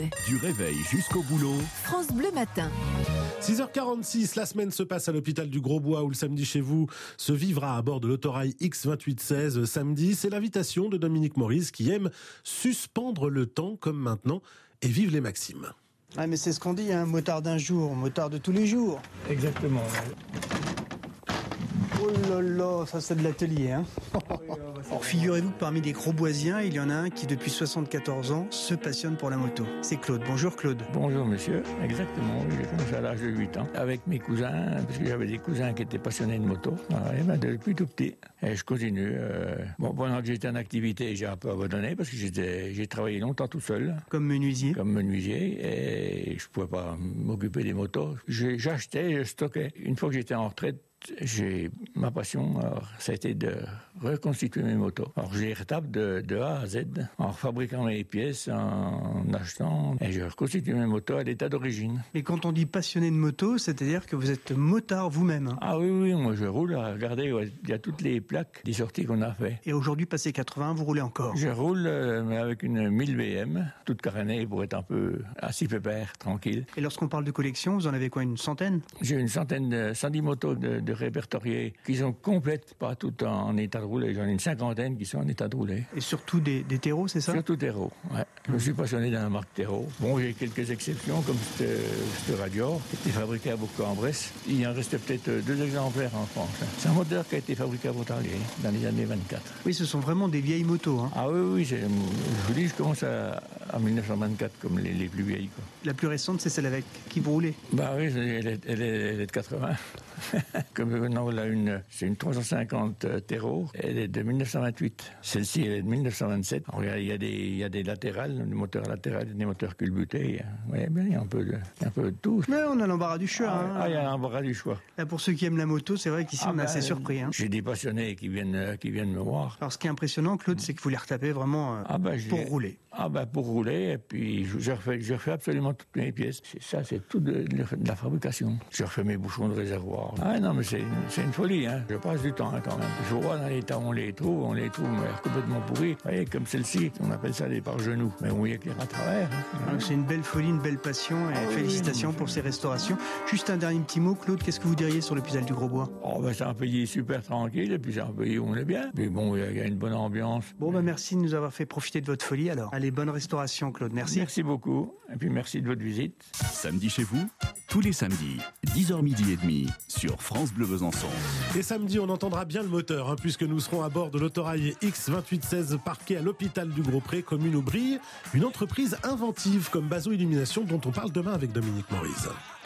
Du réveil jusqu'au boulot. France Bleu Matin. 6h46, la semaine se passe à l'hôpital du Grosbois où le samedi chez vous se vivra à bord de l'autorail X2816 samedi. C'est l'invitation de Dominique Maurice qui aime suspendre le temps comme maintenant et vive les maximes. Ah mais c'est ce qu'on dit, motard d'un jour, motard de tous les jours. Exactement. Oh là là, ça c'est de l'atelier. Alors figurez-vous que parmi les Grosboisiens, il y en a un qui depuis 74 ans se passionne pour la moto. C'est Claude. Bonjour Claude. Bonjour monsieur, exactement, j'ai commencé à l'âge de 8 ans avec mes cousins, parce que j'avais des cousins qui étaient passionnés de moto, depuis tout petit. Et je continue. Pendant que j'étais en activité, j'ai un peu abandonné parce que j'ai travaillé longtemps tout seul. Comme menuisier. Comme menuisier, et je pouvais pas m'occuper des motos. J'achetais, je stockais. Une fois que j'étais en retraite, ma passion, ça a été de reconstituer mes motos. Alors, j'ai retape de A à Z, en fabriquant mes pièces, en achetant, et je reconstitue mes motos à l'état d'origine. Et quand on dit passionné de moto, c'est-à-dire que vous êtes motard vous-même. Ah oui, moi je roule, regardez, il y a toutes les plaques des sorties qu'on a fait. Et aujourd'hui, passé 80, vous roulez encore? Je roule, mais avec une 1000 BM, toute carénée pour être un peu assis pépère, tranquille. Et lorsqu'on parle de collection, vous en avez quoi, une centaine? J'ai une centaine, 110 motos de répertoriés qui sont complètes, pas toutes en état de rouler. J'en ai une cinquantaine qui sont en état de rouler. Et surtout des terreaux, c'est ça? Surtout terreaux, ouais. Je me suis passionné dans la marque terreau. Bon, j'ai quelques exceptions, comme ce Radior, qui était fabriqué à Bourg-en-Bresse. Il en reste peut-être 2 exemplaires en France. C'est un moteur qui a été fabriqué à Pontarlier, dans les années 24. Oui, ce sont vraiment des vieilles motos. Ah oui, je vous dis, je commence en 1924, comme les plus vieilles, quoi. La plus récente, c'est celle avec qui vous roulez? Bah oui, elle est de 80. Comme non, là, c'est une 350 Terreau, elle est de 1928. Celle-ci, elle est de 1927. Alors, il y a des latérales, des moteurs latérales, des moteurs culbutés. Il y a un peu de tout. Mais on a l'embarras du choix. Il y a l'embarras du choix. Là, pour ceux qui aiment la moto, c'est vrai qu'ici, on est assez surpris. J'ai des passionnés qui viennent me voir. Alors, ce qui est impressionnant, Claude, c'est que vous les retapez vraiment pour rouler. Pour rouler, et puis je refais absolument toutes mes pièces. C'est tout de la fabrication. Je refais mes bouchons de réservoir. Ah non, mais c'est une folie, Je passe du temps, quand même. Je vois dans l'état où on les trouve complètement pourris. Vous voyez, comme celle-ci, on appelle ça des pare-genoux. Mais on y éclaire à travers. C'est une belle folie, une belle passion, et félicitations pour ces restaurations. Juste un dernier petit mot, Claude, qu'est-ce que vous diriez sur l'hôpital du Grosbois? C'est un pays super tranquille, et puis c'est un pays où on est bien. Mais bon, il y a une bonne ambiance. Merci de nous avoir fait profiter de votre folie, alors. Allez, bonne restauration, Claude, merci. Merci beaucoup, et puis merci de votre visite. Samedi chez vous, tous les samedis, 10h30 sur France Bleu Besançon. Et samedi, on entendra bien le moteur, puisque nous serons à bord de l'autorail X2816 parqué à l'hôpital du Gros-Pré, commune où brille une entreprise inventive comme Bazo Illumination dont on parle demain avec Dominique Maurice.